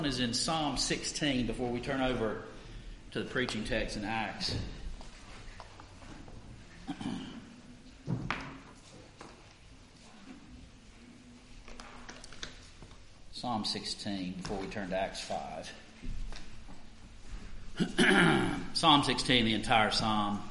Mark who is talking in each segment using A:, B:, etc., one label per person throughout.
A: Is in Psalm 16 before we turn over to the preaching text in Acts. Psalm 16 before we turn to Acts 5. Psalm 16, the entire psalm.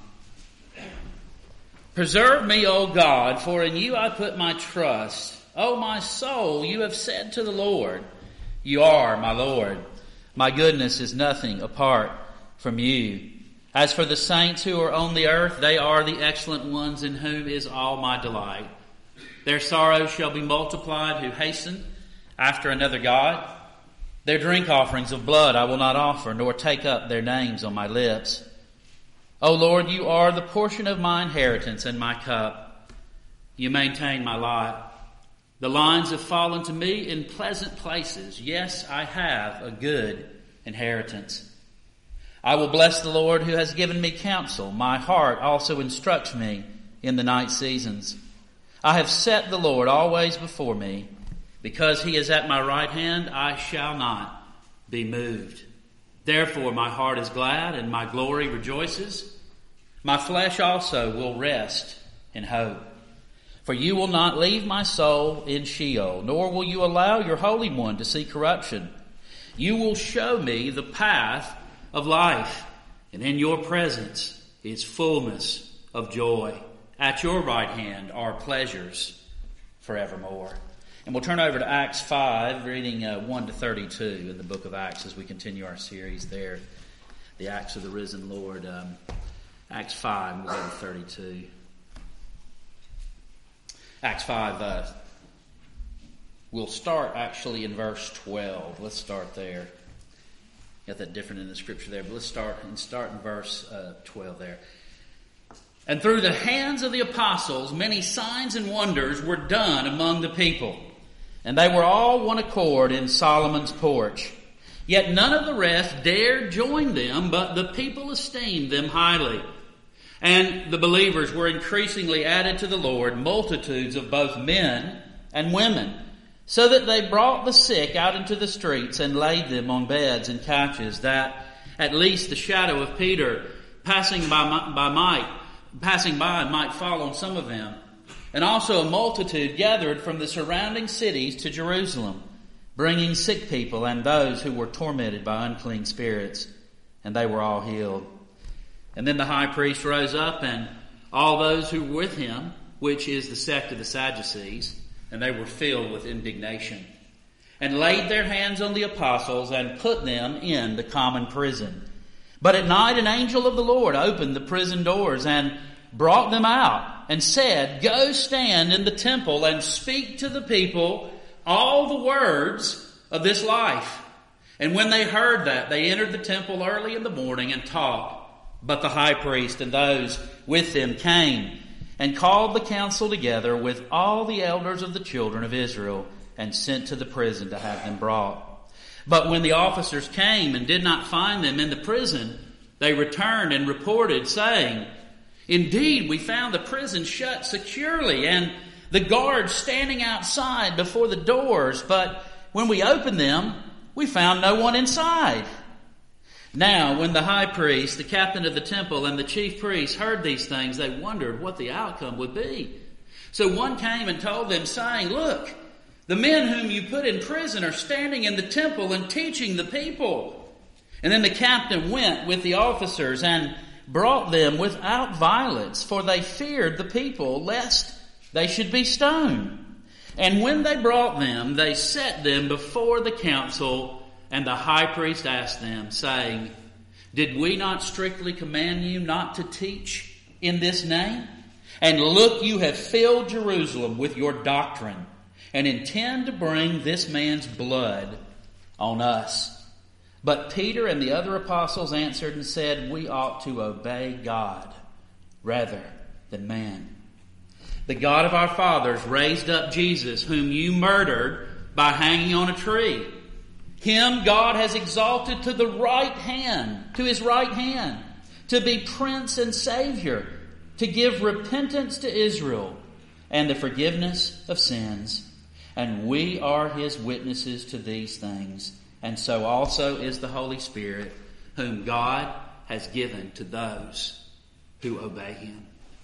A: Preserve me, O God, for in you I put my trust. O my soul, you have said to the Lord, you are my Lord. My goodness is nothing apart from you. As for the saints who are on the earth, they are the excellent ones in whom is all my delight. Their sorrows shall be multiplied who hasten after another God. Their drink offerings of blood I will not offer, nor take up their names on my lips. O Lord, you are the portion of my inheritance and my cup. You maintain my lot. The lines have fallen to me in pleasant places. Yes, I have a good inheritance. I will bless the Lord who has given me counsel. My heart also instructs me in the night seasons. I have set the Lord always before me. Because he is at my right hand, I shall not be moved. Therefore my heart is glad and my glory rejoices. My flesh also will rest in hope. For you will not leave my soul in Sheol, nor will you allow your Holy One to see corruption. You will show me the path of life, and in your presence is fullness of joy. At your right hand are pleasures forevermore. And we'll turn over to Acts 5, reading 1 to 32 in the book of Acts as we continue our series there. The Acts of the Risen Lord. Acts 5, we'll go to 32. Acts 5, we'll start actually in verse 12. Let's start there. Got that different in the scripture there, but let's start in verse 12 there. And through the hands of the apostles, many signs and wonders were done among the people. And they were all one accord in Solomon's porch. Yet none of the rest dared join them, but the people esteemed them highly. And the believers were increasingly added to the Lord, multitudes of both men and women, so that they brought the sick out into the streets and laid them on beds and couches, that at least the shadow of Peter passing by might fall on some of them. And also a multitude gathered from the surrounding cities to Jerusalem, bringing sick people and those who were tormented by unclean spirits, and they were all healed. And then the high priest rose up, and all those who were with him, which is the sect of the Sadducees, and they were filled with indignation, and laid their hands on the apostles and put them in the common prison. But at night an angel of the Lord opened the prison doors and brought them out, and said, Go stand in the temple and speak to the people all the words of this life. And when they heard that, they entered the temple early in the morning and taught. But the high priest and those with him came and called the council together with all the elders of the children of Israel and sent to the prison to have them brought. But when the officers came and did not find them in the prison, they returned and reported, saying, Indeed, we found the prison shut securely and the guards standing outside before the doors, but when we opened them, we found no one inside. Now, when the high priest, the captain of the temple, and the chief priests heard these things, they wondered what the outcome would be. So one came and told them, saying, Look, the men whom you put in prison are standing in the temple and teaching the people. And then the captain went with the officers and brought them without violence, for they feared the people, lest they should be stoned. And when they brought them, they set them before the council. And the high priest asked them, saying, Did we not strictly command you not to teach in this name? And look, you have filled Jerusalem with your doctrine, and intend to bring this man's blood on us. But Peter and the other apostles answered and said, We ought to obey God rather than man. The God of our fathers raised up Jesus, whom you murdered by hanging on a tree. Him God has exalted to his right hand, to be Prince and Savior, to give repentance to Israel and the forgiveness of sins. And we are his witnesses to these things. and so also is the Holy Spirit, whom God has given to those who obey Him.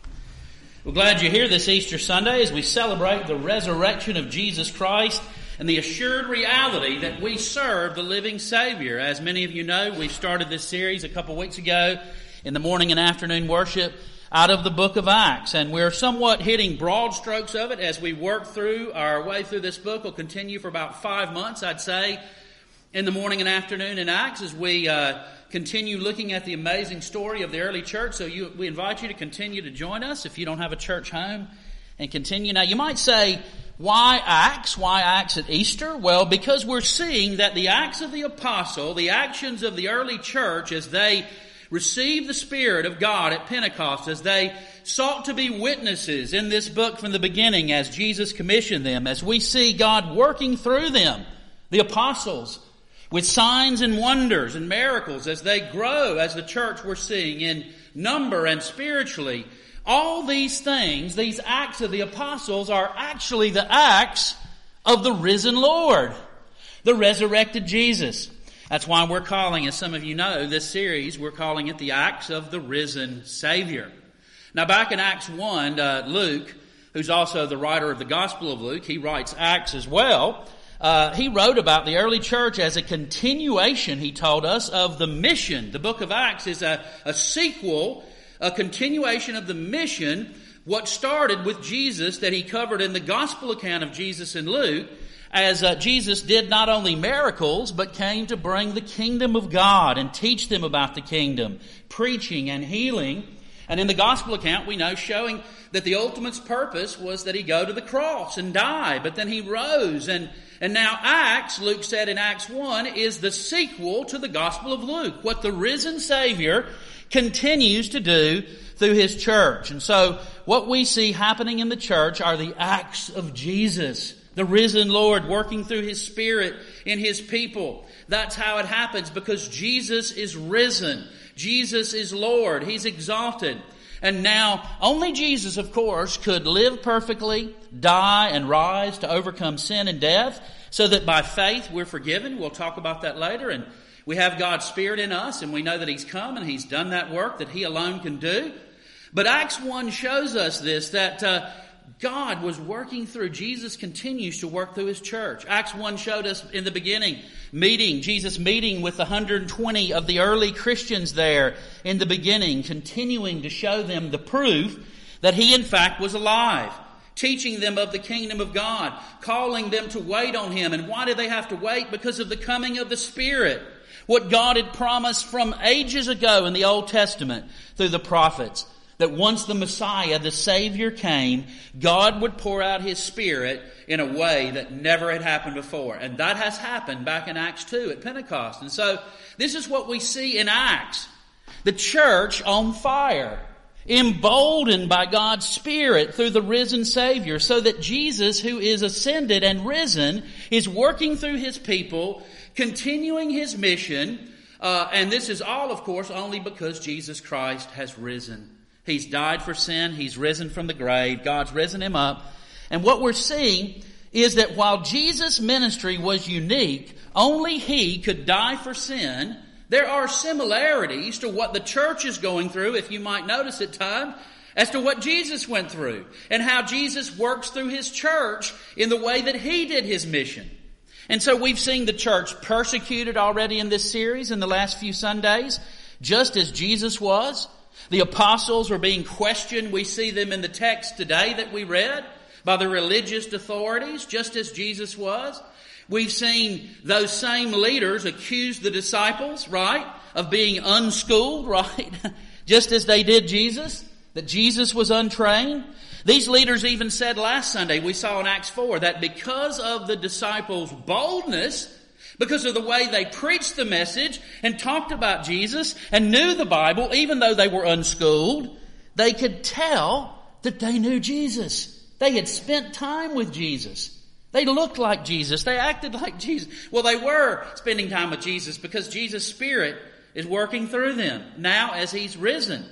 A: We're glad you're here this Easter Sunday as we celebrate the resurrection of Jesus Christ and the assured reality that we serve the living Savior. As many of you know, we started this series a couple weeks ago in the morning and afternoon worship out of the book of Acts. And we're somewhat hitting broad strokes of it as we work through our way through this book. We'll continue for about 5 months, I'd say, in the morning and afternoon in Acts as we continue looking at the amazing story of the early church. So we invite you to continue to join us if you don't have a church home and continue. Now, you might say, why Acts? Why Acts at Easter? Well, because we're seeing that the acts of the apostle, the actions of the early church as they received the Spirit of God at Pentecost, as they sought to be witnesses in this book from the beginning as Jesus commissioned them, as we see God working through them, the apostles, with signs and wonders and miracles as they grow as the church we're seeing in number and spiritually. All these things, these acts of the apostles, are actually the acts of the risen Lord, the resurrected Jesus. That's why we're calling, as some of you know, this series, we're calling it the Acts of the Risen Savior. Now back in Acts 1, Luke, who's also the writer of the Gospel of Luke, he writes Acts as well. He wrote about the early church as a continuation, he told us, of the mission. The book of Acts is a sequel, a continuation of the mission, what started with Jesus that he covered in the Gospel account of Jesus in Luke, as Jesus did not only miracles, but came to bring the kingdom of God and teach them about the kingdom, preaching and healing. And in the gospel account, we know, showing that the ultimate purpose was that he go to the cross and die, but then he rose. And now Acts, Luke said in Acts 1, is the sequel to the Gospel of Luke, what the risen Savior continues to do through His church. And so what we see happening in the church are the acts of Jesus, the risen Lord working through His Spirit in His people. That's how it happens, because Jesus is risen. Jesus is Lord. He's exalted. And now, only Jesus, of course, could live perfectly, die, and rise to overcome sin and death, so that by faith we're forgiven. We'll talk about that later. And we have God's Spirit in us, and we know that He's come and He's done that work that He alone can do. But Acts 1 shows us this, that God was working through. Jesus continues to work through His church. Acts 1 showed us in the beginning, Jesus meeting with 120 of the early Christians there in the beginning, continuing to show them the proof that He in fact was alive, teaching them of the kingdom of God, calling them to wait on Him. And why did they have to wait? Because of the coming of the Spirit. What God had promised from ages ago in the Old Testament through the prophets, that once the Messiah, the Savior, came, God would pour out His Spirit in a way that never had happened before. And that has happened back in Acts 2 at Pentecost. And so this is what we see in Acts. The church on fire, emboldened by God's Spirit through the risen Savior, so that Jesus, who is ascended and risen, is working through His people, continuing His mission. And this is all, of course, only because Jesus Christ has risen. He's died for sin. He's risen from the grave. God's risen Him up. And what we're seeing is that while Jesus' ministry was unique, only He could die for sin, there are similarities to what the church is going through, if you might notice at times, as to what Jesus went through and how Jesus works through His church in the way that He did His mission. And so we've seen the church persecuted already in this series in the last few Sundays, just as Jesus was. The apostles were being questioned. We see them in the text today that we read by the religious authorities, just as Jesus was. We've seen those same leaders accuse the disciples, right, of being unschooled, right, just as they did Jesus, that Jesus was untrained. These leaders even said last Sunday, we saw in Acts 4, that because of the disciples' boldness, because of the way they preached the message and talked about Jesus and knew the Bible, even though they were unschooled, they could tell that they knew Jesus. They had spent time with Jesus. They looked like Jesus. They acted like Jesus. Well, they were spending time with Jesus because Jesus' Spirit is working through them now as He's risen.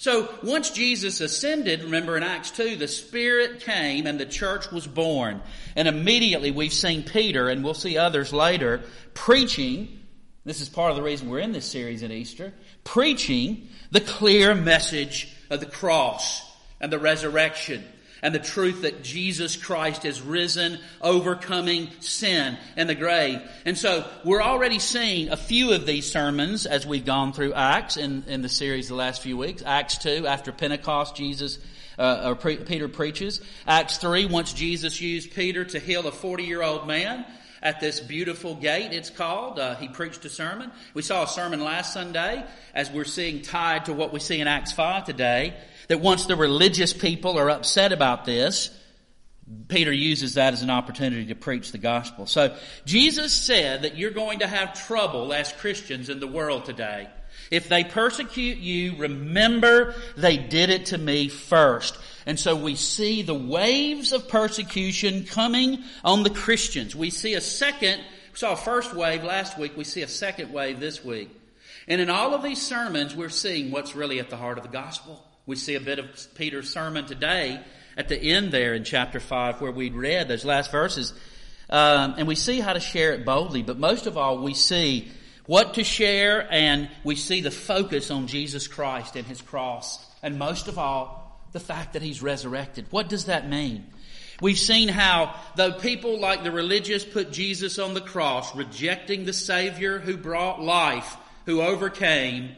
A: So once Jesus ascended, remember in Acts 2, the Spirit came and the church was born. And immediately we've seen Peter, and we'll see others later, preaching. This is part of the reason we're in this series at Easter. Preaching the clear message of the cross and the resurrection and the truth that Jesus Christ has risen, overcoming sin and the grave. And so we're already seeing a few of these sermons as we've gone through Acts in the series the last few weeks. Acts 2, after Pentecost, Peter preaches. Acts 3, once Jesus used Peter to heal a 40-year-old man at this beautiful gate, it's called. He preached a sermon. We saw a sermon last Sunday, as we're seeing tied to what we see in Acts 5 today, that once the religious people are upset about this, Peter uses that as an opportunity to preach the gospel. So Jesus said that you're going to have trouble as Christians in the world today. If they persecute you, remember they did it to me first. And so we see the waves of persecution coming on the Christians. We saw a first wave last week, we see a second wave this week. And in all of these sermons, we're seeing what's really at the heart of the gospel. We see a bit of Peter's sermon today at the end there in chapter 5 where we read those last verses. And we see how to share it boldly. But most of all, we see what to share, and we see the focus on Jesus Christ and His cross. And most of all, the fact that He's resurrected. What does that mean? We've seen how, though people like the religious put Jesus on the cross, rejecting the Savior who brought life, who overcame,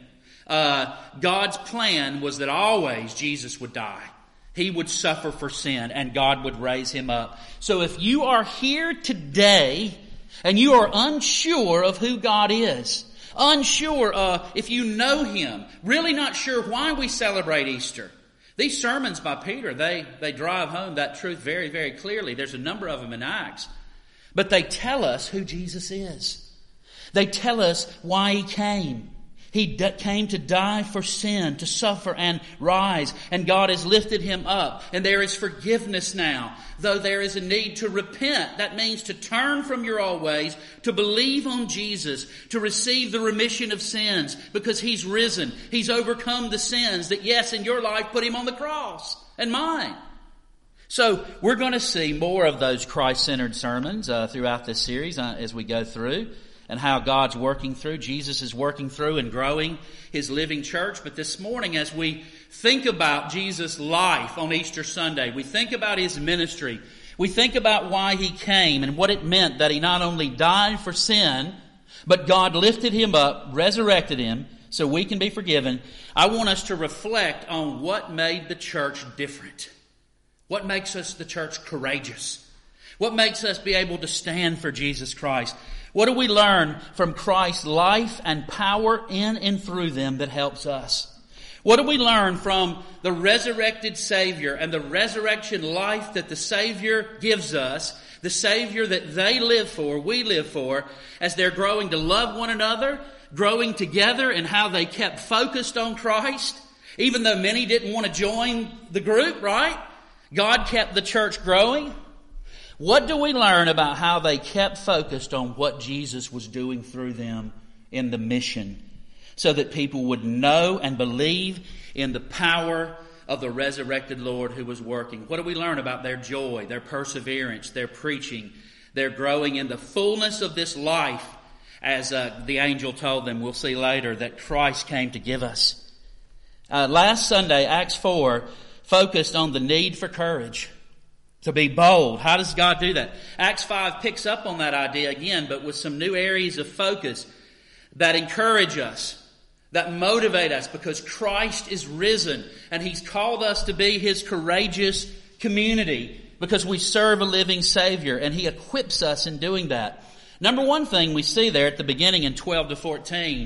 A: God's plan was that always Jesus would die. He would suffer for sin, and God would raise Him up. So if you are here today and you are unsure of who God is, unsure if you know Him, really not sure why we celebrate Easter, these sermons by Peter, they drive home that truth very, very clearly. There's a number of them in Acts. But they tell us who Jesus is. They tell us why He came. He came to die for sin, to suffer and rise. And God has lifted Him up. And there is forgiveness now. Though there is a need to repent. That means to turn from your old ways, to believe on Jesus, to receive the remission of sins. Because He's risen. He's overcome the sins that, yes, in your life put Him on the cross. And mine. So we're going to see more of those Christ-centered sermons throughout this series as we go through. And how God's working through. Jesus is working through and growing His living church. But this morning, as we think about Jesus' life on Easter Sunday, we think about His ministry. We think about why He came and what it meant that He not only died for sin, but God lifted Him up, resurrected Him, so we can be forgiven. I want us to reflect on what made the church different. What makes us, the church, courageous? What makes us be able to stand for Jesus Christ? What do we learn from Christ's life and power in and through them that helps us? What do we learn from the resurrected Savior and the resurrection life that the Savior gives us, the Savior that they live for, we live for, as they're growing to love one another, growing together, and how they kept focused on Christ, even though many didn't want to join the group, right? God kept the church growing. What do we learn about how they kept focused on what Jesus was doing through them in the mission so that people would know and believe in the power of the resurrected Lord who was working? What do we learn about their joy, their perseverance, their preaching, their growing in the fullness of this life as the angel told them, we'll see later, that Christ came to give us? Last Sunday, Acts 4, focused on the need for courage. To be bold. How does God do that? Acts 5 picks up on that idea again, but with some new areas of focus that encourage us, that motivate us, because Christ is risen and He's called us to be His courageous community because we serve a living Savior and He equips us in doing that. Number one thing we see there at the beginning in 12 to 14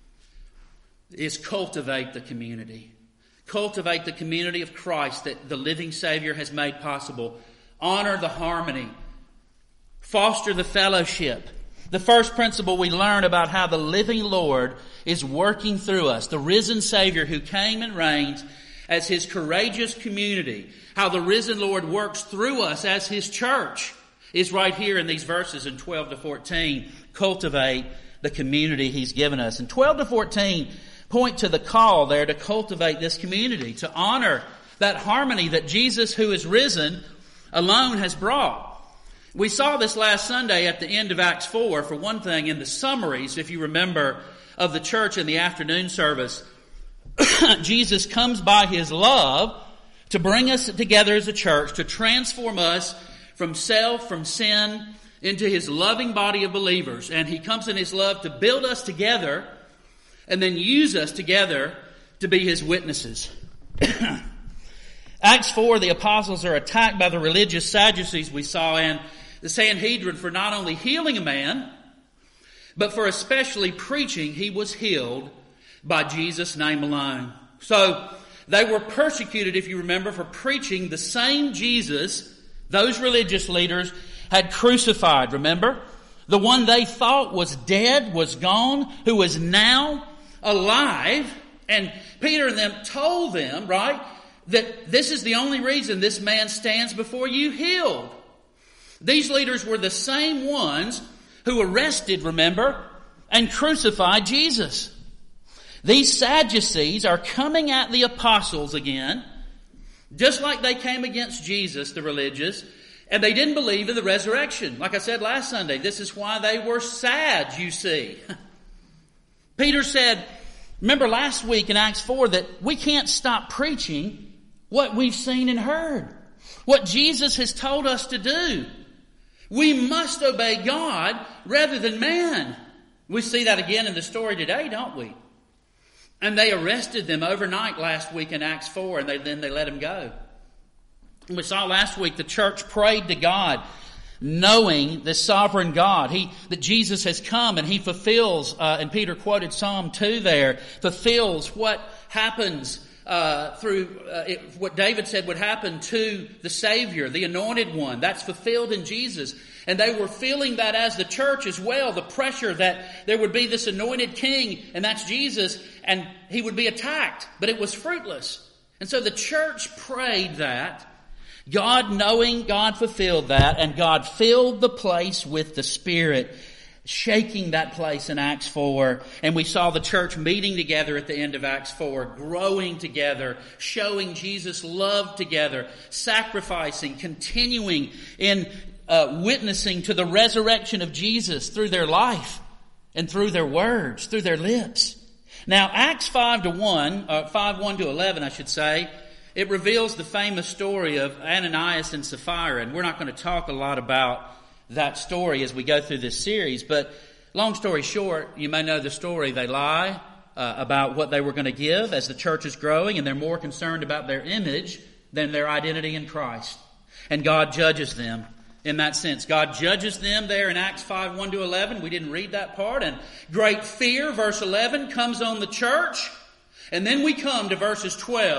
A: is cultivate the community. Cultivate the community of Christ that the living Savior has made possible. Honor the harmony. Foster the fellowship. The first principle we learn about how the living Lord is working through us. The risen Savior who came and reigns as His courageous community. How the risen Lord works through us as His church is right here in these verses in 12 to 14. Cultivate the community He's given us. In 12 to 14, point to the call there to cultivate this community, to honor that harmony that Jesus, who is risen, alone has brought. We saw this last Sunday at the end of Acts 4, for one thing, in the summaries, if you remember, of the church in the afternoon service. Jesus comes by His love to bring us together as a church, to transform us from self, from sin, into His loving body of believers. And He comes in His love to build us together and then use us together to be His witnesses. Acts 4, the apostles are attacked by the religious Sadducees we saw, and the Sanhedrin for not only healing a man, but for especially preaching he was healed by Jesus' name alone. So they were persecuted, if you remember, for preaching the same Jesus those religious leaders had crucified, remember? The one they thought was dead, was gone, who was now alive. And Peter and them told them, right, that this is the only reason this man stands before you healed. These leaders were the same ones who arrested, remember, and crucified Jesus. These Sadducees are coming at the apostles again, just like they came against Jesus, the religious, and they didn't believe in the resurrection. Like I said last Sunday, this is why they were sad, you see. Peter said, remember last week in Acts 4, that we can't stop preaching what we've seen and heard, what Jesus has told us to do. We must obey God rather than man. We see that again in the story today, don't we? And they arrested them overnight last week in Acts 4, and then they let them go. And we saw last week the church prayed to God, knowing the sovereign God. That Jesus has come and He fulfills, and Peter quoted Psalm 2 there, fulfills what happens what David said would happen to the Savior, the Anointed One. That's fulfilled in Jesus. And they were feeling that as the church as well, the pressure that there would be this anointed king, and that's Jesus, and He would be attacked. But it was fruitless. And so the church prayed that. God, knowing God fulfilled that, and God filled the place with the Spirit, shaking that place in Acts 4. And we saw the church meeting together at the end of Acts 4, growing together, showing Jesus' love together, sacrificing, continuing in witnessing to the resurrection of Jesus through their life and through their words, through their lips. Now, Acts 5:1-11, I should say, it reveals the famous story of Ananias and Sapphira, and we're not going to talk a lot about that story as we go through this series, but long story short, you may know the story. They lie about what they were going to give as the church is growing, and they're more concerned about their image than their identity in Christ. And God judges them in that sense. God judges them there in Acts 5:1-11. We didn't read that part. And great fear, verse 11, comes on the church. And then we come to verses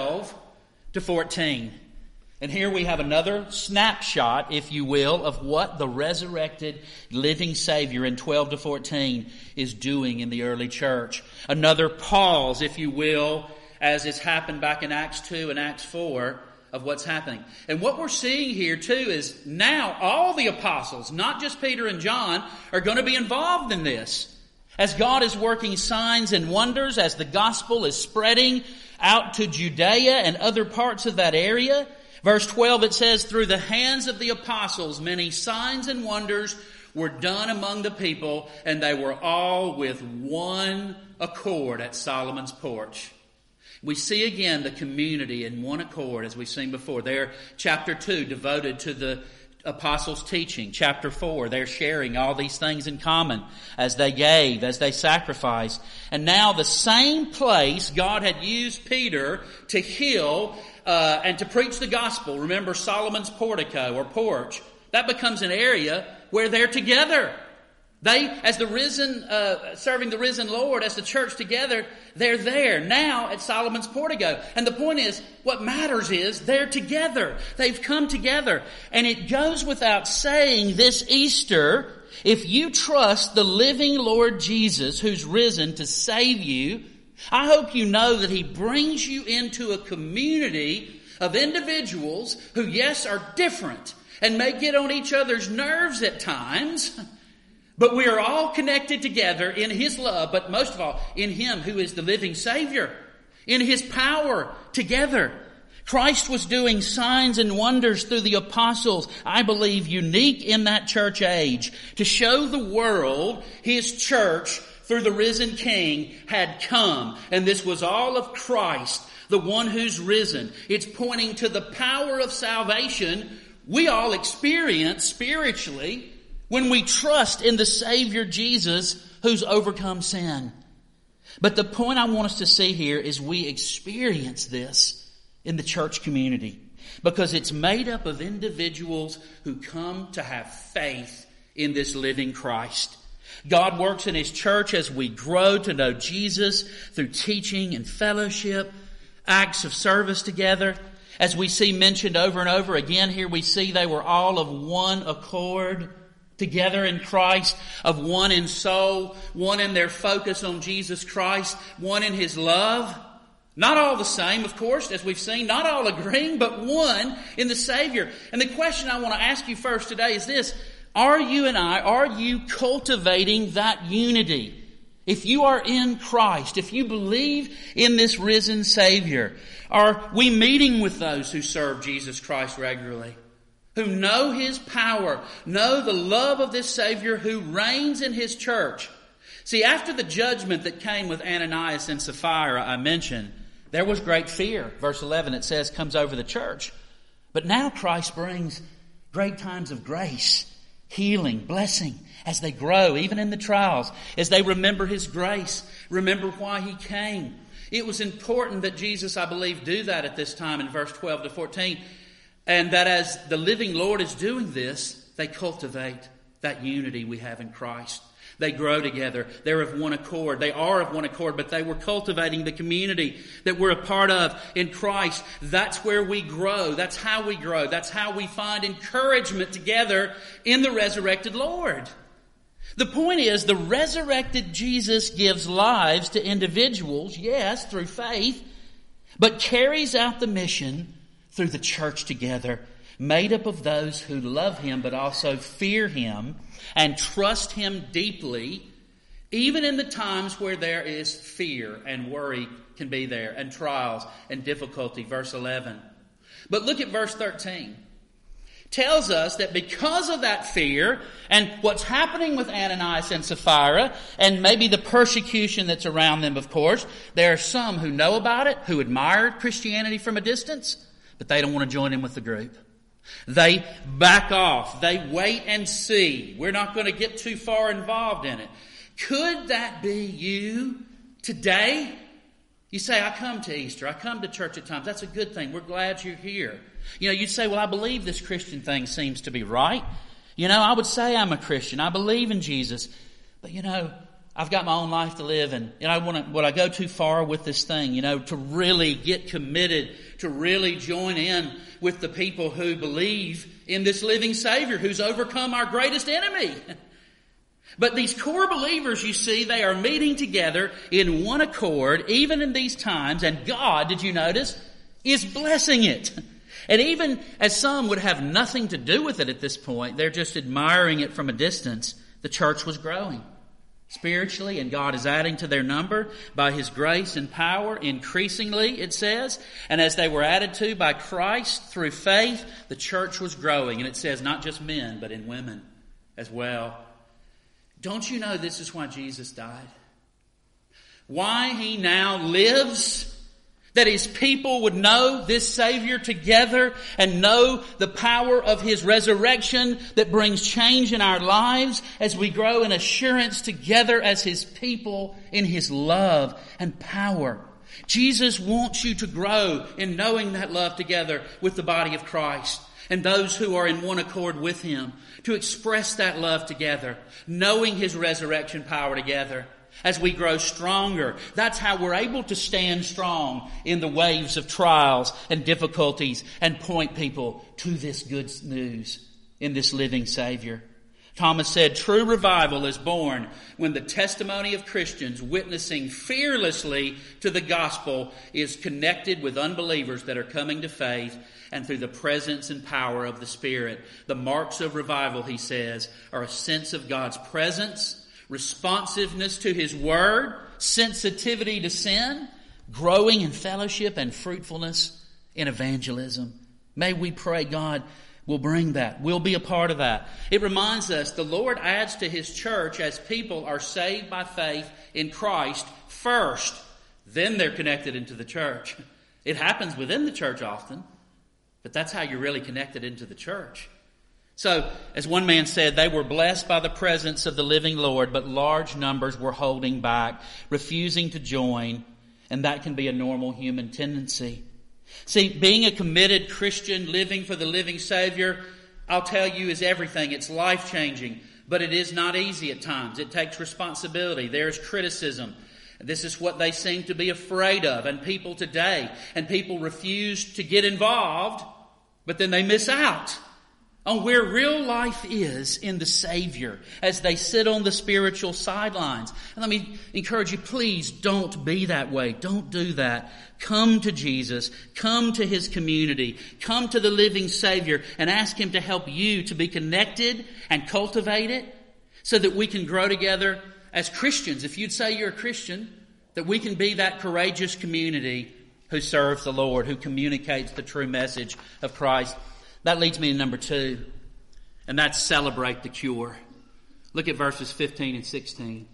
A: 12-14. And here we have another snapshot, if you will, of what the resurrected living Savior in 12-14 is doing in the early church. Another pause, if you will, as it's happened back in Acts 2 and Acts 4, of what's happening. And what we're seeing here too is now all the apostles, not just Peter and John, are going to be involved in this. As God is working signs and wonders, as the gospel is spreading out to Judea and other parts of that area. Verse 12, it says, through the hands of the apostles, many signs and wonders were done among the people, and they were all with one accord at Solomon's porch. We see again the community in one accord, as we've seen before. There, chapter 2, devoted to the apostles' teaching. Chapter 4, they're sharing all these things in common as they gave, as they sacrificed. And now the same place God had used Peter to heal and to preach the gospel. Remember Solomon's portico or porch. That becomes an area where they're together. They, as the risen, serving the risen Lord, as the church together, they're there now at Solomon's portico. And the point is, what matters is they're together. They've come together. And it goes without saying this Easter, if you trust the living Lord Jesus who's risen to save you, I hope you know that He brings you into a community of individuals who, yes, are different and may get on each other's nerves at times, But we are all connected together in His love, but most of all, in Him who is the living Savior, in His power together. Christ was doing signs and wonders through the apostles, I believe unique in that church age, to show the world His church through the risen King had come. And this was all of Christ, the one who's risen. It's pointing to the power of salvation we all experience spiritually when we trust in the Savior Jesus who's overcome sin. But the point I want us to see here is we experience this in the church community because it's made up of individuals who come to have faith in this living Christ. God works in His church as we grow to know Jesus through teaching and fellowship, acts of service together. As we see mentioned over and over again here, we see they were all of one accord together in Christ, of one in soul, one in their focus on Jesus Christ, one in His love. Not all the same, of course, as we've seen, not all agreeing, but one in the Savior. And the question I want to ask you first today is this: are you cultivating that unity? If you are in Christ, if you believe in this risen Savior, are we meeting with those who serve Jesus Christ regularly? Who know His power, know the love of this Savior who reigns in His church. See, after the judgment that came with Ananias and Sapphira, I mentioned, there was great fear. Verse 11, it says, comes over the church. But now Christ brings great times of grace, healing, blessing, as they grow, even in the trials, as they remember His grace, remember why He came. It was important that Jesus, I believe, do that at this time in verse 12 to 14. And that as the living Lord is doing this, they cultivate that unity we have in Christ. They grow together. They're of one accord. They are of one accord, but they were cultivating the community that we're a part of in Christ. That's where we grow. That's how we grow. That's how we find encouragement together in the resurrected Lord. The point is, the resurrected Jesus gives lives to individuals, yes, through faith, but carries out the mission through the church together, made up of those who love Him but also fear Him and trust Him deeply, even in the times where there is fear and worry can be there, and trials and difficulty. Verse 11. But look at verse 13. Tells us that because of that fear and what's happening with Ananias and Sapphira, and maybe the persecution that's around them, of course, there are some who know about it, who admire Christianity from a distance, but they don't want to join in with the group. They back off. They wait and see. We're not going to get too far involved in it. Could that be you today? You say, I come to Easter. I come to church at times. That's a good thing. We're glad you're here. You'd say, well, I believe this Christian thing seems to be right. I would say I'm a Christian. I believe in Jesus. But, I've got my own life to live, and would I go too far with this thing, to really get committed, to really join in with the people who believe in this living Savior who's overcome our greatest enemy. But these core believers, you see, they are meeting together in one accord, even in these times, and God, did you notice, is blessing it. And even as some would have nothing to do with it at this point, they're just admiring it from a distance, the church was growing spiritually, and God is adding to their number by His grace and power increasingly, it says. And as they were added to by Christ through faith, the church was growing. And it says not just men, but in women as well. Don't you know this is why Jesus died? Why He now lives? That His people would know this Savior together and know the power of His resurrection that brings change in our lives as we grow in assurance together as His people in His love and power. Jesus wants you to grow in knowing that love together with the body of Christ and those who are in one accord with Him, to express that love together, knowing His resurrection power together. As we grow stronger, that's how we're able to stand strong in the waves of trials and difficulties and point people to this good news in this living Savior. Thomas said, true revival is born when the testimony of Christians witnessing fearlessly to the gospel is connected with unbelievers that are coming to faith and through the presence and power of the Spirit. The marks of revival, he says, are a sense of God's presence, responsiveness to His Word, sensitivity to sin, growing in fellowship and fruitfulness in evangelism. May we pray God will bring that. We'll be a part of that. It reminds us the Lord adds to His church as people are saved by faith in Christ first. Then they're connected into the church. It happens within the church often, but that's how you're really connected into the church. So, as one man said, they were blessed by the presence of the living Lord, but large numbers were holding back, refusing to join, and that can be a normal human tendency. See, being a committed Christian, living for the living Savior, I'll tell you, is everything. It's life-changing, but it is not easy at times. It takes responsibility. There's criticism. This is what they seem to be afraid of, and people today. And people refuse to get involved, but then they miss out on where real life is in the Savior as they sit on the spiritual sidelines. And let me encourage you, please don't be that way. Don't do that. Come to Jesus. Come to His community. Come to the living Savior and ask Him to help you to be connected and cultivate it so that we can grow together as Christians. If you'd say you're a Christian, that we can be that courageous community who serves the Lord, who communicates the true message of Christ. That leads me to number 2, and that's celebrate the cure. Look at verses 15 and 16.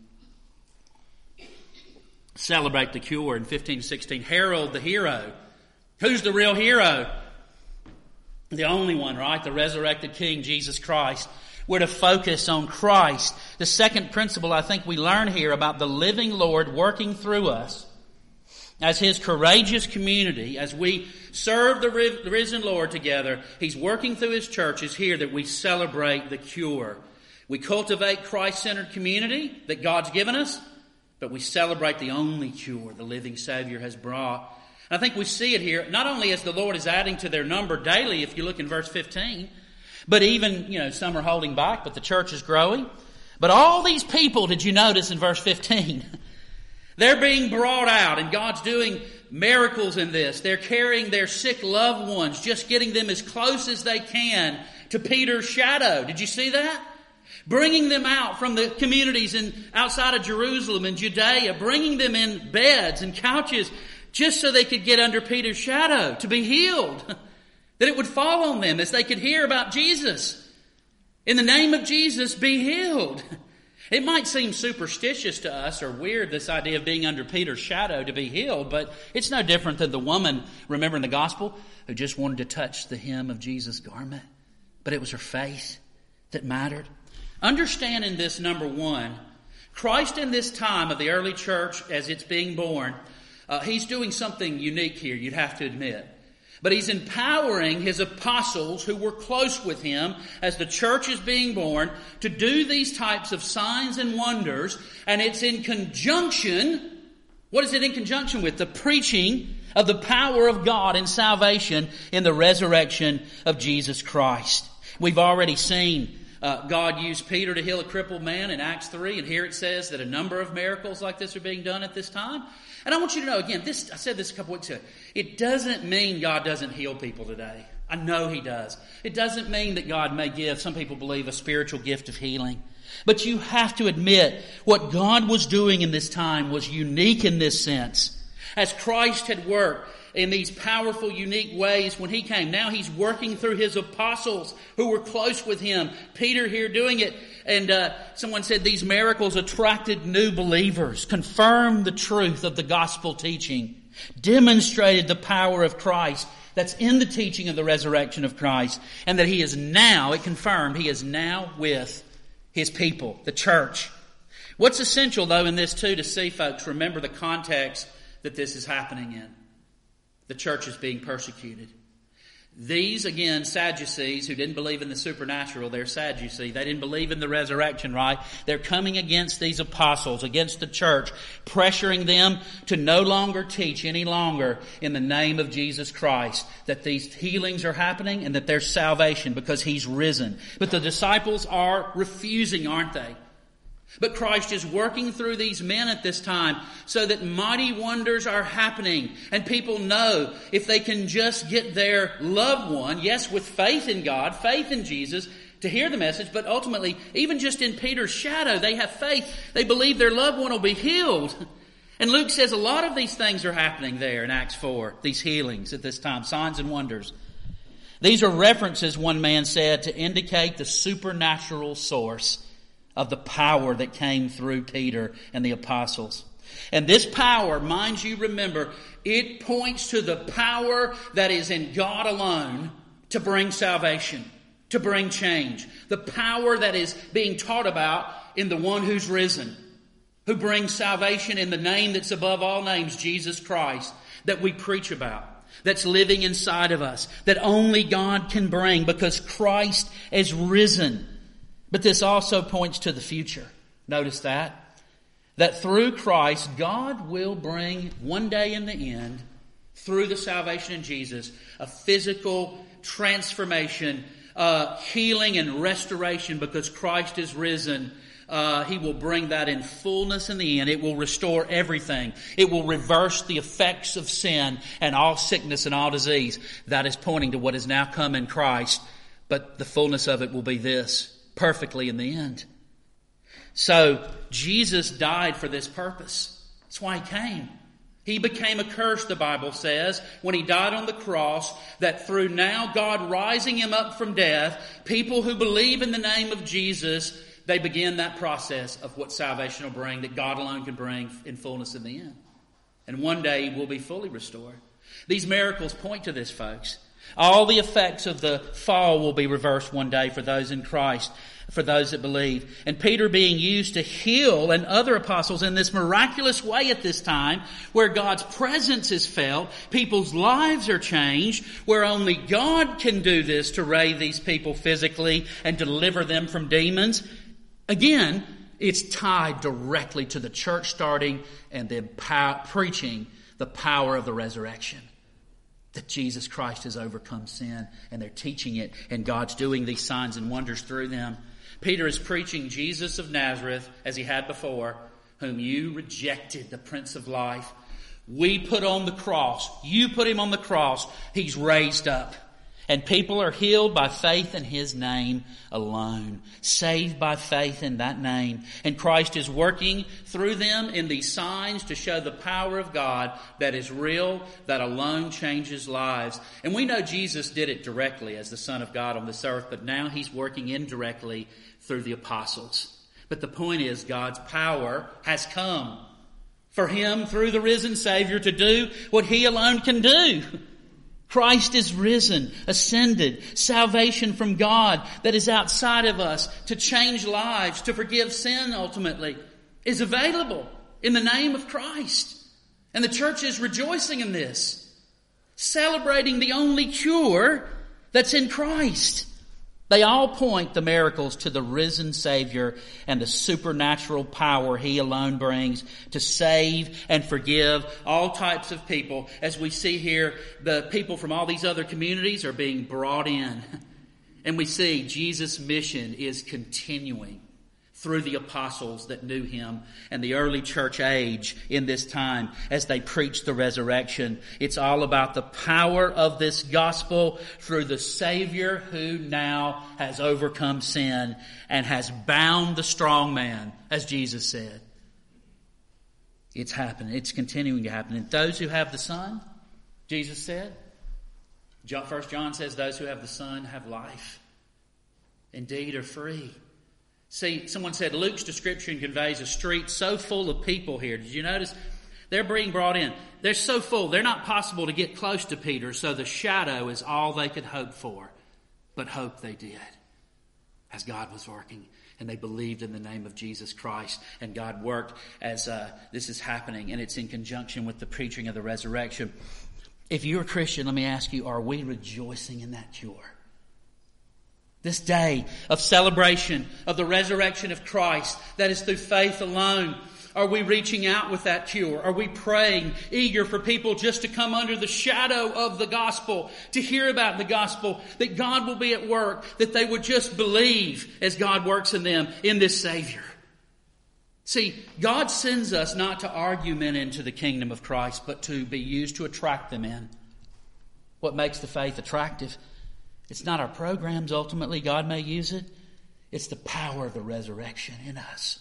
A: Celebrate the cure in 15 and 16. Herald the hero. Who's the real hero? The only one, right? The resurrected King, Jesus Christ. We're to focus on Christ. The second principle I think we learn here about the living Lord working through us as His courageous community, as we serve the risen Lord together, He's working through His churches here that we celebrate the cure. We cultivate Christ-centered community that God's given us, but we celebrate the only cure the living Savior has brought. And I think we see it here, not only as the Lord is adding to their number daily, if you look in verse 15, but even, some are holding back, but the church is growing. But all these people, did you notice in verse 15? They're being brought out, and God's doing miracles in this. They're carrying their sick loved ones, just getting them as close as they can to Peter's shadow. Did you see that? Bringing them out from the communities outside of Jerusalem and Judea, bringing them in beds and couches just so they could get under Peter's shadow to be healed. That it would fall on them as they could hear about Jesus. In the name of Jesus, be healed. It might seem superstitious to us or weird, this idea of being under Peter's shadow to be healed, but it's no different than the woman, remember in the gospel, who just wanted to touch the hem of Jesus' garment. But it was her faith that mattered. Understand in this, number 1, Christ in this time of the early church as it's being born, He's doing something unique here, you'd have to admit. But He's empowering His apostles who were close with Him as the church is being born to do these types of signs and wonders. And it's in conjunction, what is it in conjunction with? The preaching of the power of God in salvation in the resurrection of Jesus Christ. We've already seen God use Peter to heal a crippled man in Acts 3. And here it says that a number of miracles like this are being done at this time. And I want you to know, again, I said this a couple weeks ago. It doesn't mean God doesn't heal people today. I know He does. It doesn't mean that God may give, some people believe, a spiritual gift of healing. But you have to admit, what God was doing in this time was unique in this sense. As Christ had worked in these powerful, unique ways when He came, now He's working through His apostles who were close with Him. Peter here doing it. And someone said these miracles attracted new believers, confirmed the truth of the gospel teaching, demonstrated the power of Christ that's in the teaching of the resurrection of Christ, and that He is now, it confirmed, He is now with His people, the church. What's essential, though, in this too, to see, folks, remember the context that this is happening in. The church is being persecuted. These, again, Sadducees who didn't believe in the supernatural, they're Sadducees. They didn't believe in the resurrection, right? They're coming against these apostles, against the church, pressuring them to no longer teach any longer in the name of Jesus Christ that these healings are happening and that there's salvation because He's risen. But the disciples are refusing, aren't they? But Christ is working through these men at this time so that mighty wonders are happening. And people know if they can just get their loved one, yes, with faith in God, faith in Jesus, to hear the message, but ultimately, even just in Peter's shadow, they have faith. They believe their loved one will be healed. And Luke says a lot of these things are happening there in Acts 4, these healings at this time, signs and wonders. These are references, one man said, to indicate the supernatural source of the power that came through Peter and the apostles. And this power, mind you, remember, it points to the power that is in God alone to bring salvation, to bring change. The power that is being taught about in the one who's risen, who brings salvation in the name that's above all names, Jesus Christ, that we preach about, that's living inside of us, that only God can bring because Christ is risen. But this also points to the future. Notice that through Christ, God will bring one day in the end, through the salvation in Jesus, a physical transformation, healing and restoration because Christ is risen. He will bring that in fullness in the end. It will restore everything. It will reverse the effects of sin and all sickness and all disease. That is pointing to what has now come in Christ. But the fullness of it will be this. Perfectly in the end. So Jesus died for this purpose. That's why He came. He became a curse, the Bible says, when He died on the cross, that through now God rising Him up from death, people who believe in the name of Jesus, they begin that process of what salvation will bring, that God alone can bring in fullness in the end. And one day He will be fully restored. These miracles point to this, folks. All the effects of the fall will be reversed one day for those in Christ, for those that believe. And Peter being used to heal and other apostles in this miraculous way at this time, where God's presence is felt, people's lives are changed, where only God can do this to raise these people physically and deliver them from demons. Again, it's tied directly to the church starting and then preaching the power of the resurrection. That Jesus Christ has overcome sin, and they're teaching it, and God's doing these signs and wonders through them. Peter is preaching Jesus of Nazareth, as he had before, whom you rejected, the Prince of Life. We put on the cross. You put Him on the cross. He's raised up. And people are healed by faith in His name alone. Saved by faith in that name. And Christ is working through them in these signs to show the power of God that is real, that alone changes lives. And we know Jesus did it directly as the Son of God on this earth, but now He's working indirectly through the apostles. But the point is, God's power has come for Him through the risen Savior to do what He alone can do. Christ is risen, ascended, salvation from God that is outside of us to change lives, to forgive sin ultimately, is available in the name of Christ. And the church is rejoicing in this, celebrating the only cure that's in Christ. They all point the miracles to the risen Savior and the supernatural power He alone brings to save and forgive all types of people. As we see here, the people from all these other communities are being brought in. And we see Jesus' mission is continuing through the apostles that knew Him and the early church age in this time as they preach the resurrection. It's all about the power of this gospel through the Savior who now has overcome sin and has bound the strong man, as Jesus said. It's happening. It's continuing to happen. And those who have the Son, Jesus said, 1 John says, those who have the Son have life. Indeed are free. See, someone said Luke's description conveys a street so full of people here. Did you notice? They're being brought in. They're so full, they're not possible to get close to Peter, so the shadow is all they could hope for. But hope they did, as God was working. And they believed in the name of Jesus Christ. And God worked as this is happening. And it's in conjunction with the preaching of the resurrection. If you're a Christian, let me ask you, are we rejoicing in that cure? This day of celebration of the resurrection of Christ that is through faith alone. Are we reaching out with that cure? Are we praying, eager for people just to come under the shadow of the gospel, to hear about the gospel, that God will be at work, that they would just believe as God works in them in this Savior? See, God sends us not to argue men into the kingdom of Christ, but to be used to attract them in. What makes the faith attractive? It's not our programs ultimately, God may use it. It's the power of the resurrection in us.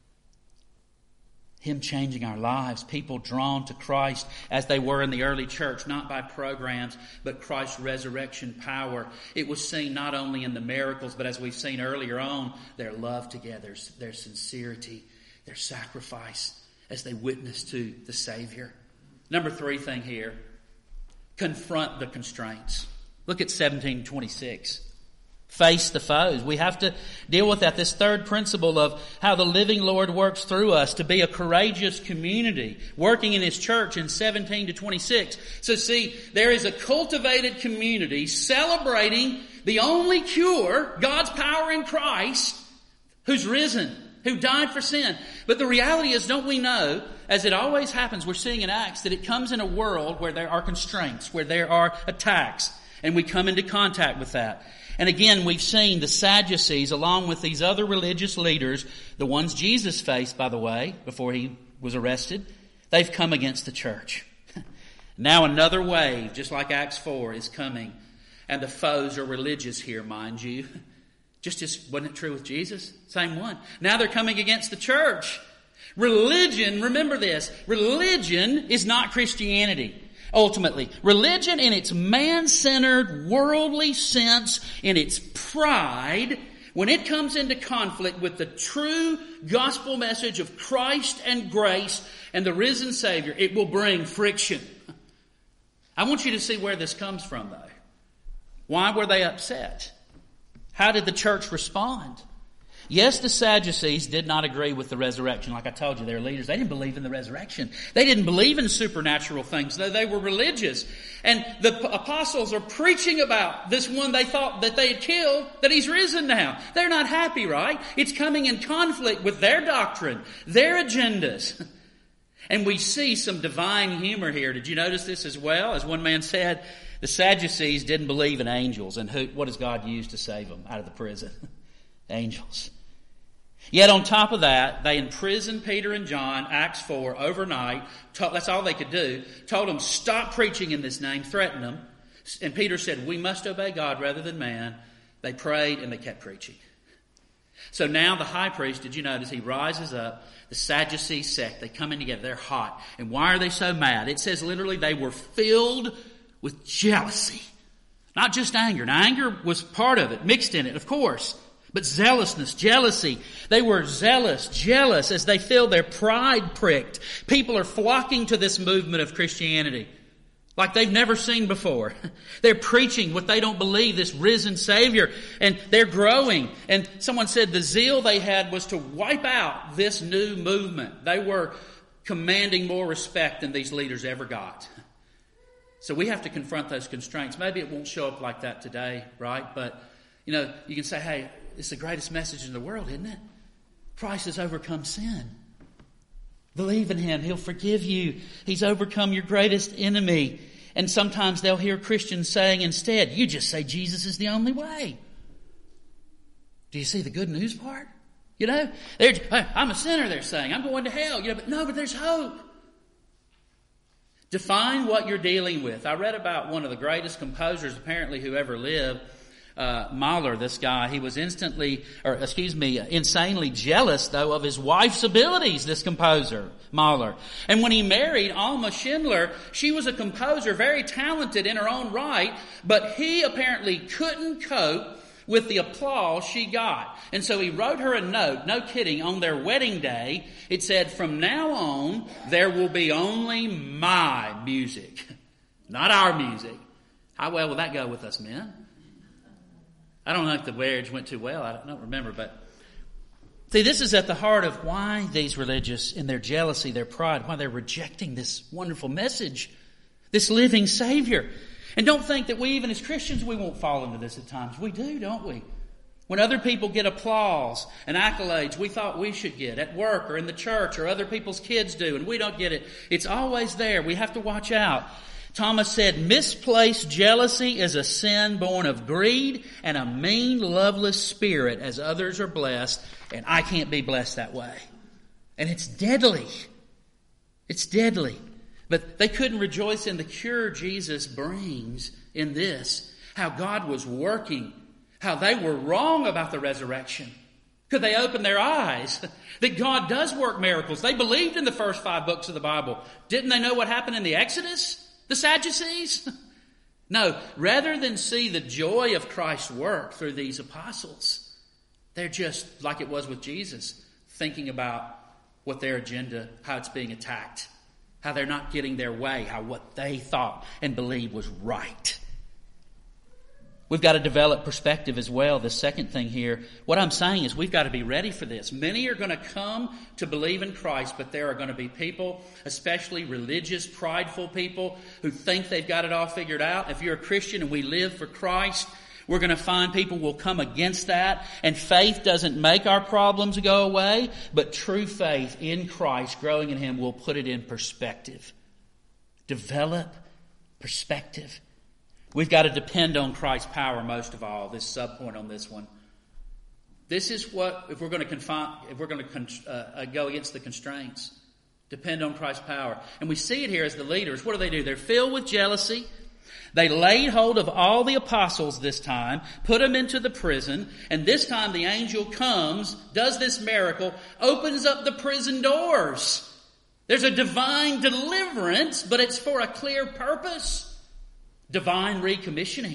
A: Him changing our lives, people drawn to Christ as they were in the early church, not by programs, but Christ's resurrection power. It was seen not only in the miracles, but as we've seen earlier on, their love together, their sincerity, their sacrifice as they witness to the Savior. Number 3 thing here, confront the constraints. Look at 17:26. Face the foes. We have to deal with that. This third principle of how the living Lord works through us to be a courageous community working in His church in 17-26. So see, there is a cultivated community celebrating the only cure, God's power in Christ, who's risen, who died for sin. But the reality is, don't we know, as it always happens, we're seeing in Acts, that it comes in a world where there are constraints, where there are attacks, and we come into contact with that. And again, we've seen the Sadducees, along with these other religious leaders, the ones Jesus faced, by the way, before He was arrested, they've come against the church. Now another wave, just like Acts 4, is coming. And the foes are religious here, mind you. Just as, wasn't it true with Jesus? Same one. Now they're coming against the church. Religion, remember this, religion is not Christianity. Ultimately, religion in its man-centered, worldly sense, in its pride, when it comes into conflict with the true gospel message of Christ and grace and the risen Savior, it will bring friction. I want you to see where this comes from, though. Why were they upset? How did the church respond? Yes, the Sadducees did not agree with the resurrection. Like I told you, their leaders, they didn't believe in the resurrection. They didn't believe in supernatural things. They were religious. And the apostles are preaching about this one they thought that they had killed, that He's risen now. They're not happy, right? It's coming in conflict with their doctrine, their agendas. And we see some divine humor here. Did you notice this as well? As one man said, the Sadducees didn't believe in angels. And what does God use to save them out of the prison? Angels. Yet on top of that, they imprisoned Peter and John, Acts 4, overnight. That's all they could do. Told them, stop preaching in this name, threatened them. And Peter said, we must obey God rather than man. They prayed and they kept preaching. So now the high priest, did you notice, he rises up, the Sadducee sect, they come in together, they're hot. And why are they so mad? It says literally they were filled with jealousy. Not just anger. Now anger was part of it, mixed in it, of course. But zealousness, jealousy. They were jealous as they feel their pride pricked. People are flocking to this movement of Christianity like they've never seen before. They're preaching what they don't believe, this risen Savior. And they're growing. And someone said the zeal they had was to wipe out this new movement. They were commanding more respect than these leaders ever got. So we have to confront those constraints. Maybe it won't show up like that today, right? But, you can say, hey, it's the greatest message in the world, isn't it? Christ has overcome sin. Believe in Him. He'll forgive you. He's overcome your greatest enemy. And sometimes they'll hear Christians saying instead, you just say Jesus is the only way. Do you see the good news part? I'm a sinner, they're saying. I'm going to hell. But there's hope. Define what you're dealing with. I read about one of the greatest composers apparently who ever lived. Mahler, this guy, he was insanely jealous, though, of his wife's abilities, this composer, Mahler. And when he married Alma Schindler, she was a composer, very talented in her own right, but he apparently couldn't cope with the applause she got. And so he wrote her a note, no kidding, on their wedding day. It said, from now on, there will be only my music, not our music. How well will that go with us men? I don't know if the marriage went too well. I don't remember. But see, this is at the heart of why these religious, in their jealousy, their pride, why they're rejecting this wonderful message. This living Savior. And don't think that we, even as Christians, we won't fall into this at times. We do, don't we? When other people get applause and accolades we thought we should get at work or in the church, or other people's kids do and we don't get it, it's always there. We have to watch out. Thomas said, misplaced jealousy is a sin born of greed and a mean, loveless spirit, as others are blessed, and I can't be blessed that way. And it's deadly. It's deadly. But they couldn't rejoice in the cure Jesus brings in this, how God was working, how they were wrong about the resurrection. Could they open their eyes that God does work miracles? They believed in the first 5 books of the Bible. Didn't they know what happened in the Exodus? The Sadducees? No, rather than see the joy of Christ's work through these apostles, they're just, like it was with Jesus, thinking about what their agenda, how it's being attacked, how they're not getting their way, how what they thought and believed was right. We've got to develop perspective as well. The second thing here, what I'm saying is we've got to be ready for this. Many are going to come to believe in Christ, but there are going to be people, especially religious, prideful people, who think they've got it all figured out. If you're a Christian and we live for Christ, we're going to find people will come against that. And faith doesn't make our problems go away, but true faith in Christ, growing in Him, will put it in perspective. Develop perspective. We've got to depend on Christ's power most of all. This subpoint on this one. This is what, if we're going to go against the constraints, depend on Christ's power. And we see it here as the leaders. What do? They're filled with jealousy. They laid hold of all the apostles this time, put them into the prison, and this time the angel comes, does this miracle, opens up the prison doors. There's a divine deliverance, but it's for a clear purpose. Divine recommissioning,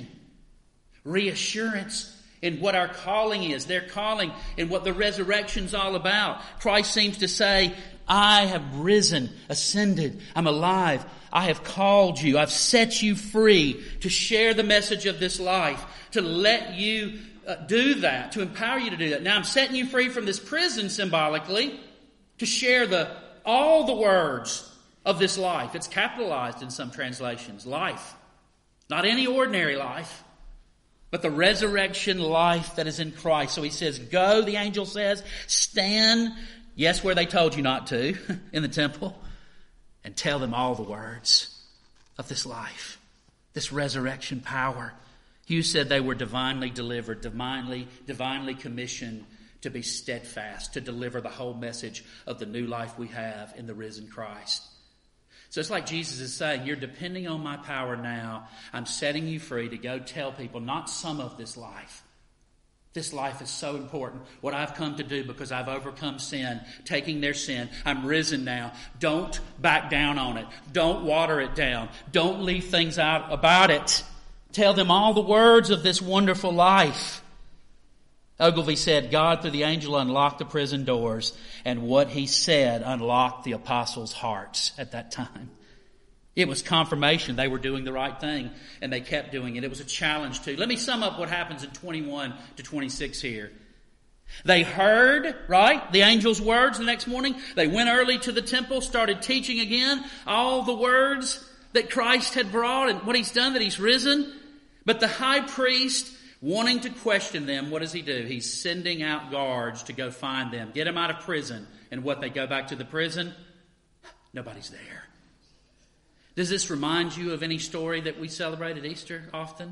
A: reassurance in what our calling is, their calling, and what the resurrection's all about. Christ seems to say, I have risen, ascended, I'm alive, I have called you, I've set you free to share the message of this life, to let you do that, to empower you to do that. Now I'm setting you free from this prison symbolically to share all the words of this life. It's capitalized in some translations, life. Not any ordinary life, but the resurrection life that is in Christ. So he says, go, the angel says, stand, yes, where they told you not to, in the temple, and tell them all the words of this life, this resurrection power. Hugh said they were divinely delivered, divinely commissioned to be steadfast, to deliver the whole message of the new life we have in the risen Christ. So it's like Jesus is saying, you're depending on my power now. I'm setting you free to go tell people not some of this life. This life is so important. What I've come to do because I've overcome sin, taking their sin. I'm risen now. Don't back down on it. Don't water it down. Don't leave things out about it. Tell them all the words of this wonderful life. Ogilvie said, God through the angel unlocked the prison doors, and what he said unlocked the apostles' hearts at that time. It was confirmation they were doing the right thing, and they kept doing it. It was a challenge too. Let me sum up what happens in 21 to 26 here. They heard, right, the angel's words the next morning. They went early to the temple, started teaching again all the words that Christ had brought and what he's done, that he's risen. But the high priest, wanting to question them, what does he do? He's sending out guards to go find them, get them out of prison. And what, they go back to the prison? Nobody's there. Does this remind you of any story that we celebrate at Easter often?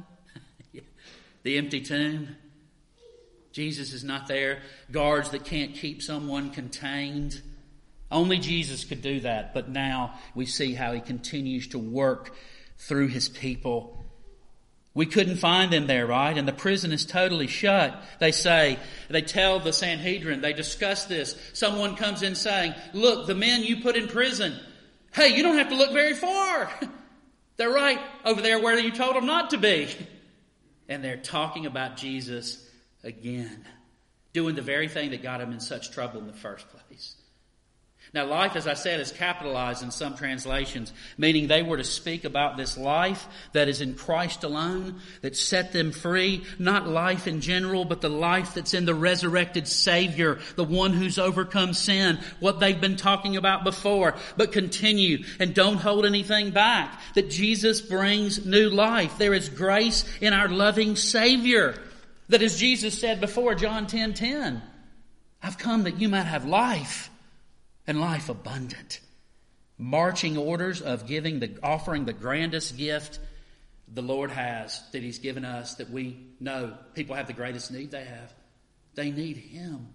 A: The empty tomb. Jesus is not there. Guards that can't keep someone contained. Only Jesus could do that. But now we see how he continues to work through his people. We couldn't find them there, right? And the prison is totally shut. They tell the Sanhedrin, they discuss this. Someone comes in saying, look, the men you put in prison, hey, you don't have to look very far. They're right over there where you told them not to be. And they're talking about Jesus again, doing the very thing that got them in such trouble in the first place. Now, life, as I said, is capitalized in some translations, meaning they were to speak about this life that is in Christ alone, that set them free, not life in general, but the life that's in the resurrected Savior, the one who's overcome sin, what they've been talking about before. But continue and don't hold anything back, that Jesus brings new life. There is grace in our loving Savior, that as Jesus said before, John 10:10, I've come that you might have life, and life abundant. Marching orders of offering the grandest gift the Lord has, that He's given us, that we know people have the greatest need they have. They need Him.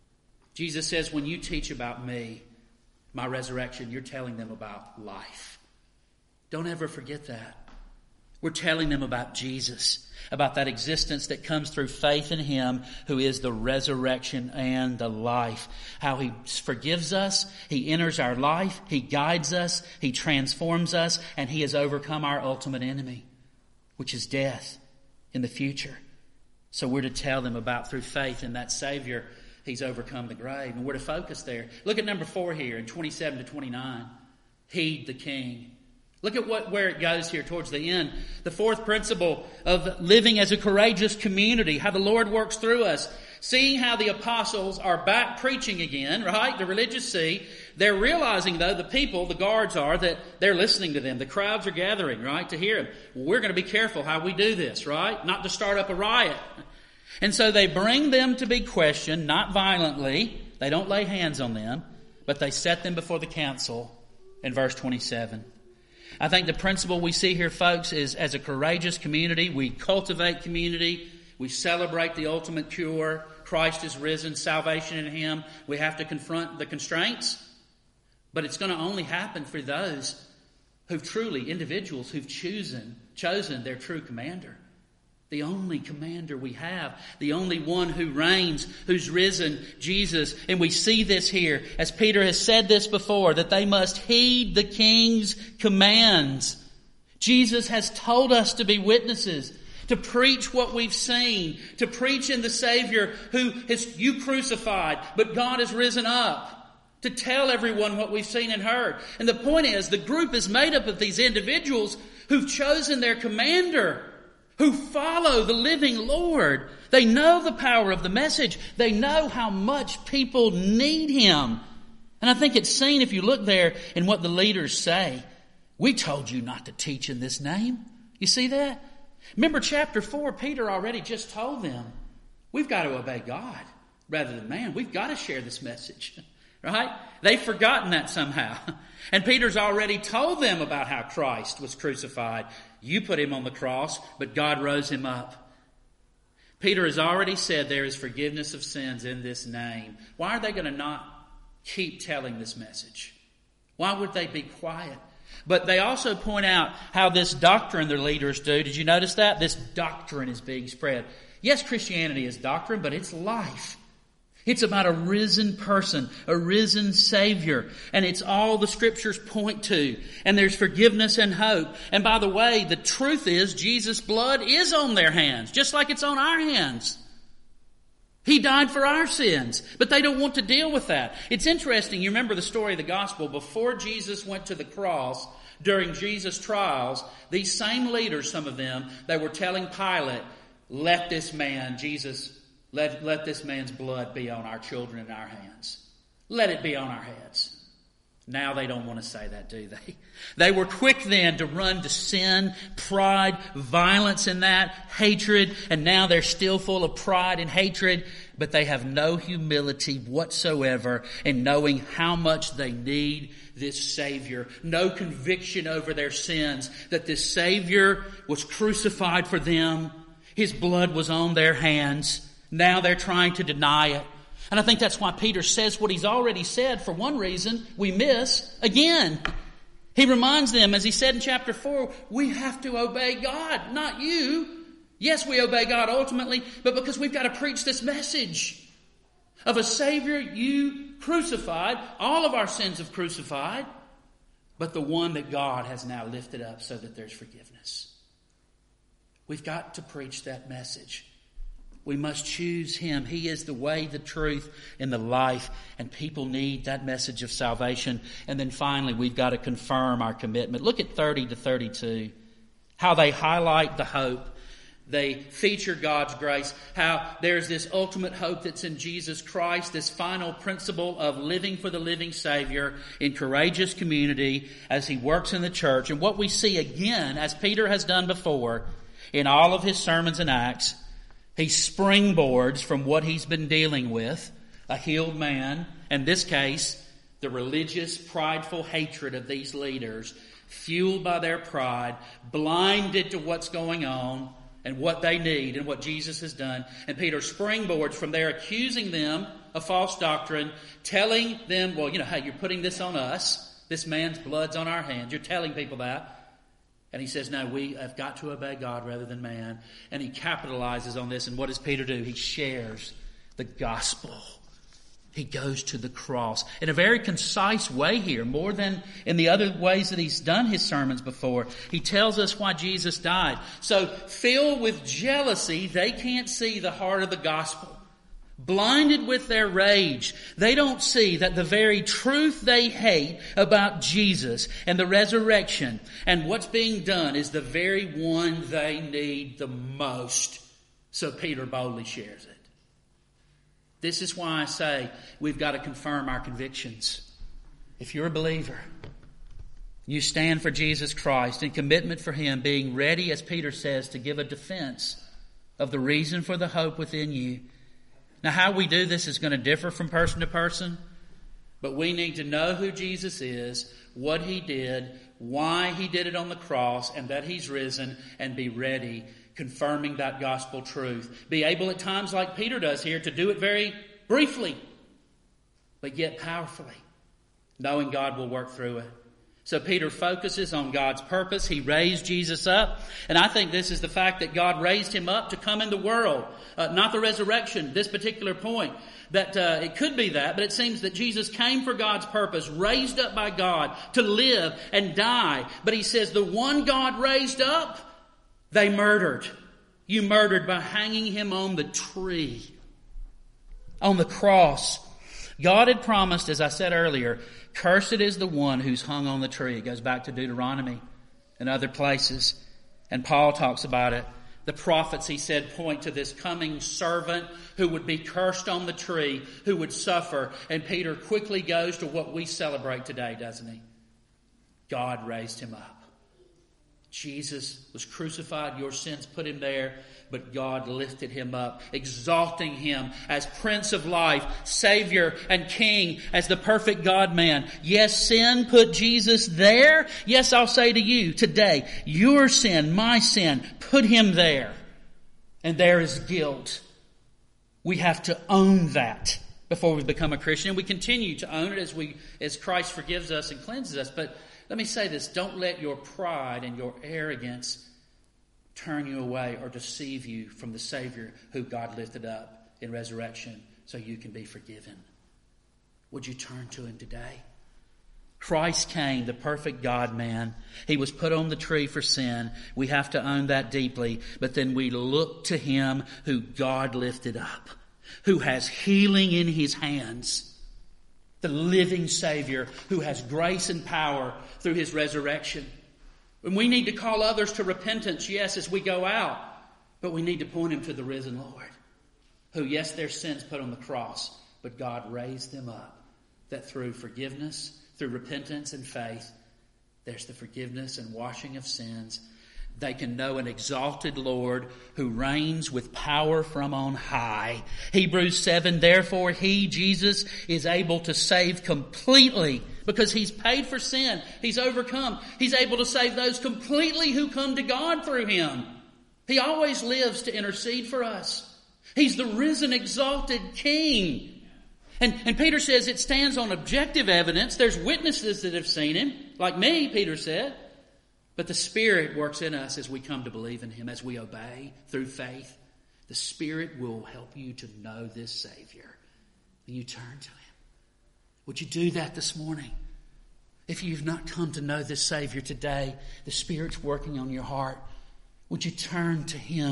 A: Jesus says, when you teach about me, my resurrection, you're telling them about life. Don't ever forget that. We're telling them about Jesus, about that existence that comes through faith in Him who is the resurrection and the life. How He forgives us, He enters our life, He guides us, He transforms us, and He has overcome our ultimate enemy, which is death in the future. So we're to tell them about, through faith in that Savior, He's overcome the grave. And we're to focus there. Look at number 4 here in 27 to 29. Heed the King. Look at where it goes here towards the end. The fourth principle of living as a courageous community, how the Lord works through us. Seeing how the apostles are back preaching again, right? The religious see. They're realizing, though, the people, the guards are, that they're listening to them. The crowds are gathering, right, to hear them. Well, we're going to be careful how we do this, right? Not to start up a riot. And so they bring them to be questioned, not violently. They don't lay hands on them, but they set them before the council in verse 27. I think the principle we see here, folks, is as a courageous community, we cultivate community. We celebrate the ultimate cure. Christ is risen, salvation in Him. We have to confront the constraints. But it's going to only happen for those individuals who've chosen their true commander. The only commander we have, the only one who reigns, who's risen, Jesus. And we see this here, as Peter has said this before, that they must heed the King's commands. Jesus has told us to be witnesses, to preach what we've seen, to preach in the Savior who you crucified, but God has risen up, to tell everyone what we've seen and heard. And the point is, the group is made up of these individuals who've chosen their commander, who follow the living Lord. They know the power of the message. They know how much people need Him. And I think it's seen if you look there in what the leaders say. We told you not to teach in this name. You see that? Remember chapter 4, Peter already just told them, we've got to obey God rather than man. We've got to share this message. Right? They've forgotten that somehow. And Peter's already told them about how Christ was crucified. You put Him on the cross, but God rose Him up. Peter has already said there is forgiveness of sins in this name. Why are they going to not keep telling this message? Why would they be quiet? But they also point out how this doctrine their leaders do. Did you notice that? This doctrine is being spread. Yes, Christianity is doctrine, but it's life. It's about a risen person, a risen Savior. And it's all the Scriptures point to. And there's forgiveness and hope. And by the way, the truth is Jesus' blood is on their hands, just like it's on our hands. He died for our sins, but they don't want to deal with that. It's interesting. You remember the story of the gospel. Before Jesus went to the cross, during Jesus' trials, these same leaders, some of them, they were telling Pilate, let this man, Jesus, let this man's blood be on our children and our hands. Let it be on our heads. Now they don't want to say that, do they? They were quick then to run to sin, pride, violence in that, hatred, and now they're still full of pride and hatred, but they have no humility whatsoever in knowing how much they need this Savior. No conviction over their sins, that this Savior was crucified for them. His blood was on their hands. Now they're trying to deny it. And I think that's why Peter says what he's already said. For one reason, we miss again. He reminds them, as he said in chapter 4, we have to obey God, not you. Yes, we obey God ultimately, but because we've got to preach this message of a Savior you crucified, all of our sins have crucified, but the one that God has now lifted up so that there's forgiveness. We've got to preach that message. We must choose Him. He is the way, the truth, and the life. And people need that message of salvation. And then finally, we've got to confirm our commitment. Look at 30 to 32. How they highlight the hope. They feature God's grace. How there's this ultimate hope that's in Jesus Christ. This final principle of living for the living Savior in courageous community as He works in the church. And what we see again, as Peter has done before, in all of his sermons and Acts, he springboards from what he's been dealing with, a healed man, in this case, the religious, prideful hatred of these leaders, fueled by their pride, blinded to what's going on and what they need and what Jesus has done. And Peter springboards from there, accusing them of false doctrine, telling them, well, hey, you're putting this on us. This man's blood's on our hands. You're telling people that. And he says, no, we have got to obey God rather than man. And he capitalizes on this. And what does Peter do? He shares the gospel. He goes to the cross in a very concise way here, more than in the other ways that he's done his sermons before. He tells us why Jesus died. So filled with jealousy, they can't see the heart of the gospel. Blinded with their rage, they don't see that the very truth they hate about Jesus and the resurrection and what's being done is the very one they need the most. So Peter boldly shares it. This is why I say we've got to confirm our convictions. If you're a believer, you stand for Jesus Christ in commitment for Him, being ready, as Peter says, to give a defense of the reason for the hope within you. Now, how we do this is going to differ from person to person, but we need to know who Jesus is, what He did, why He did it on the cross, and that He's risen, and be ready, confirming that gospel truth. Be able at times, like Peter does here, to do it very briefly, but yet powerfully, knowing God will work through it. So Peter focuses on God's purpose. He raised Jesus up. And I think this is the fact that God raised Him up to come in the world. Not the resurrection, this particular point. That it could be that, but it seems that Jesus came for God's purpose, raised up by God to live and die. But He says the one God raised up, they murdered. You murdered by hanging Him on the tree, on the cross. God had promised, as I said earlier, cursed is the one who's hung on the tree. It goes back to Deuteronomy and other places. And Paul talks about it. The prophets, he said, point to this coming servant who would be cursed on the tree, who would suffer. And Peter quickly goes to what we celebrate today, doesn't he? God raised Him up. Jesus was crucified, your sins put Him there, but God lifted Him up, exalting Him as Prince of Life, Savior and King, as the perfect God-man. Yes, sin put Jesus there. Yes, I'll say to you today, your sin, my sin, put Him there. And there is guilt. We have to own that before we become a Christian. And we continue to own it as Christ forgives us and cleanses us. But let me say this, don't let your pride and your arrogance turn you away or deceive you from the Savior who God lifted up in resurrection so you can be forgiven. Would you turn to Him today? Christ came, the perfect God-man. He was put on the tree for sin. We have to own that deeply. But then we look to Him who God lifted up, who has healing in His hands. The living Savior who has grace and power through His resurrection. And we need to call others to repentance, yes, as we go out. But we need to point them to the risen Lord. Who, yes, their sins put on the cross, but God raised them up. That through forgiveness, through repentance and faith, there's the forgiveness and washing of sins. They can know an exalted Lord who reigns with power from on high. Hebrews 7, therefore He, Jesus, is able to save completely because He's paid for sin. He's overcome. He's able to save those completely who come to God through Him. He always lives to intercede for us. He's the risen, exalted King. And Peter says it stands on objective evidence. There's witnesses that have seen Him, like me, Peter said. But the Spirit works in us as we come to believe in Him, as we obey through faith. The Spirit will help you to know this Savior. And you turn to Him. Would you do that this morning? If you've not come to know this Savior today, the Spirit's working on your heart. Would you turn to Him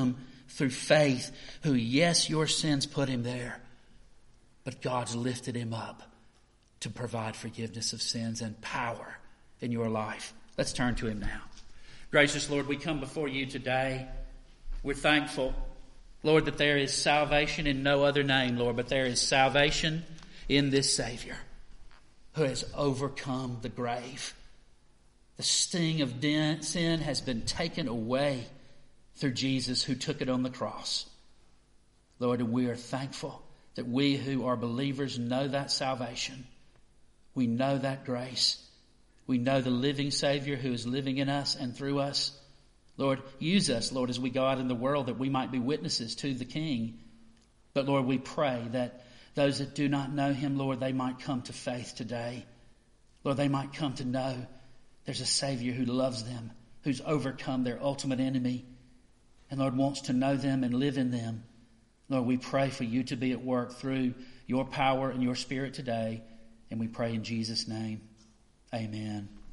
A: through faith, who, yes, your sins put him there, but God's lifted him up to provide forgiveness of sins and power in your life. Let's turn to him now. Gracious Lord, we come before you today. We're thankful, Lord, that there is salvation in no other name, Lord, but there is salvation in this Savior who has overcome the grave. The sting of sin has been taken away through Jesus who took it on the cross. Lord, and we are thankful that we who are believers know that salvation. We know that grace. We know the living Savior who is living in us and through us. Lord, use us, Lord, as we go out in the world that we might be witnesses to the King. But Lord, we pray that those that do not know him, Lord, they might come to faith today. Lord, they might come to know there's a Savior who loves them, who's overcome their ultimate enemy, and Lord, wants to know them and live in them. Lord, we pray for you to be at work through your power and your Spirit today, and we pray in Jesus' name. Amen.